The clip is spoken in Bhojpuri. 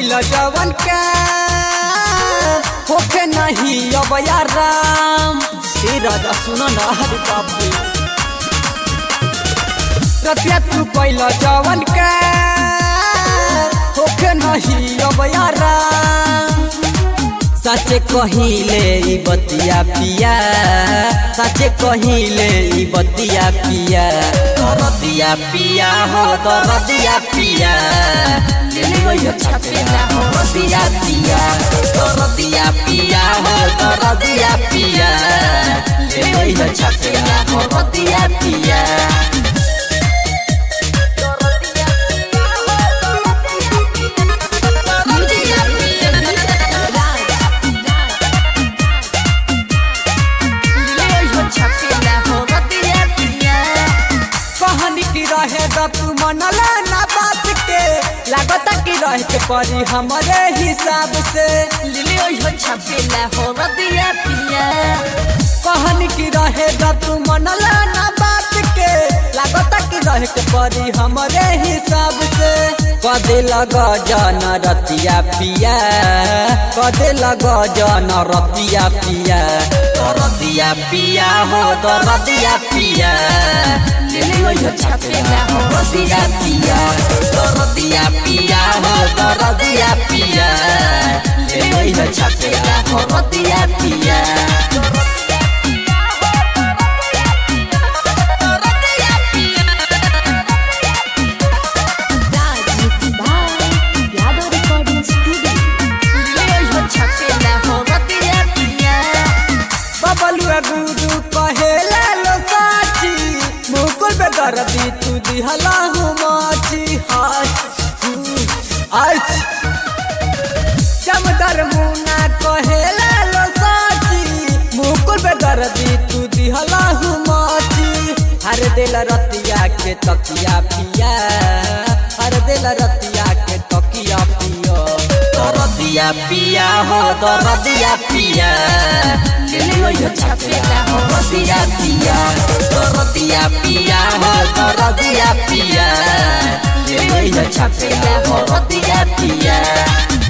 कैला जवन का होके नहीं अब याराम हे राजा सुनो ना हरे बाबू रतिया तू कैला जवन का होके नहीं अब याराम सचे कहिले ई बतिया पिया सचे कहिले ई बतिया पिया दरदिया पिया हो दरदिया पिया ले छपेला हो दरदिया पिया दरदिया पिया हो दरदिया पिया ले छपेला हो दरदिया पिया तू मनला ना बात के लागता कि रह के परी हमारे हिसाब से छपेला हो रतिया पिया कहनी कि रहेगा तू मनला ना बात के लागता कि रह के परी हमारे हिसाब से कदे लगा जाना रतिया पिया कदे लगा जाना रतिया पिया रतिया पिया हो तो रतिया पिया छपेला हो रतिया पिया रतिया पिया हो तो रतिया पिया छपेला हो रतिया पिया गुरु कहेला लो साची मुकुल पे दरदी तू दिहला हूँ माची आज जमदर मुना कहेला लो साची मुकुल पे दरदी तू दिहला हूँ माची हर दिल रतिया के तकिया पिया हर दिल रतिया के तकिया पिया दरदिया पिया हो दरदिया पिया छपेला हो रतिया पिया रतिया पिया हो रतिया पिया छपेला हो रतिया पिया।